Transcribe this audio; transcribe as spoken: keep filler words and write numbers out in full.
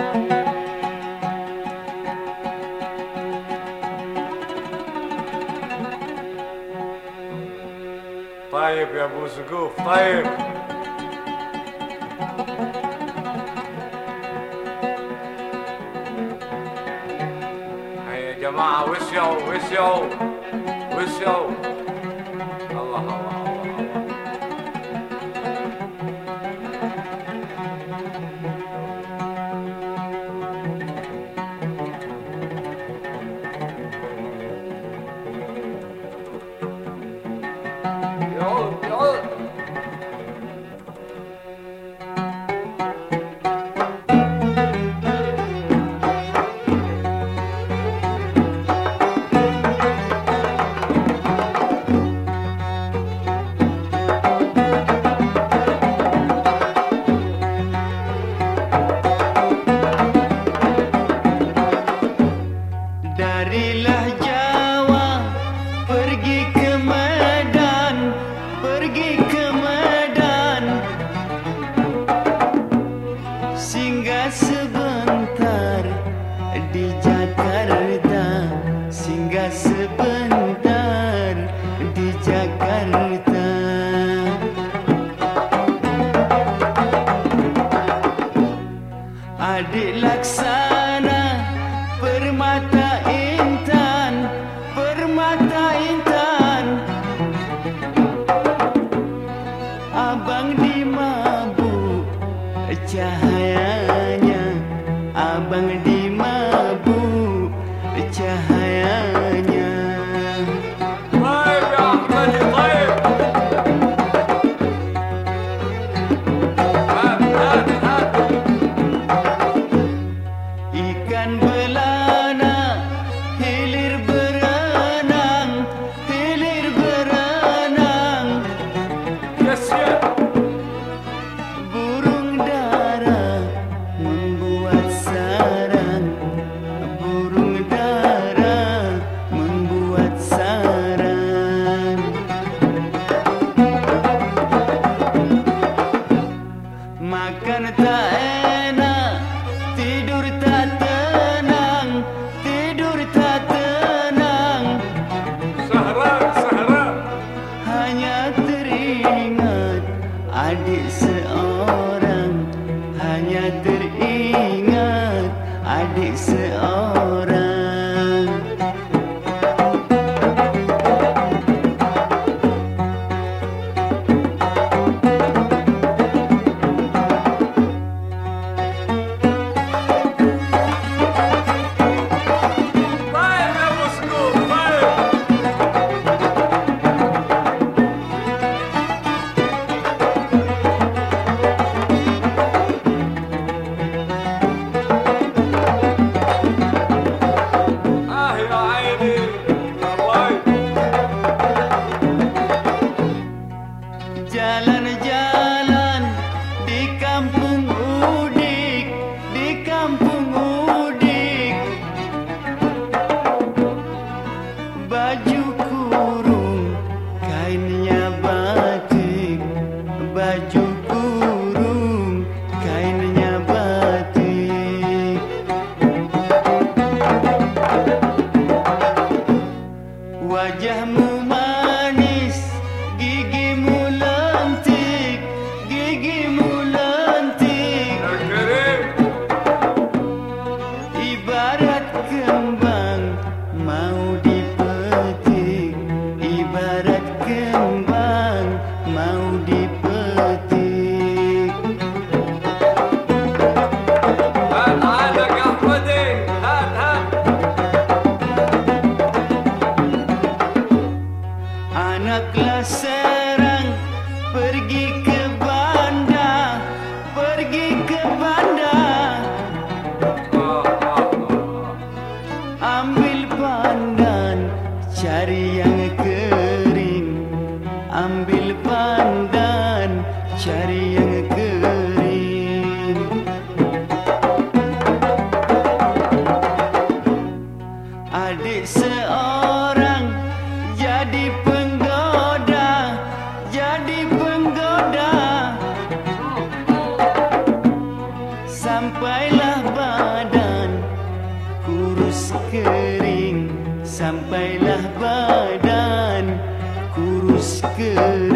طيب يا ابو سقوف طيب. هيا يا جماعة وشوا وشوا وشوا. الله الله الله Darilah Jawa pergi ke Medan, pergi ke Medan, singgah sebentar di Jakarta, singgah sebentar di Jakarta. Adik laksana permata intan, permata intan, abang dimabuk cahayanya, abang dimabuk cahayanya. طيب يا أحمدي طيب. هات هات هات. Ikan belana hilir berenang, hilir berenang, Yes yeah. burung dara membuat sarang, burung dara membuat sarang. Makan tak enak, tidur tak tenang, tidur tak tenang, سهران سهران. hanya teringat adik seorang, hanya teringat adik seorang. طيب يا ابو سقوف طيب. Sampailah badan kurus kering, sampailah badan kurus kering.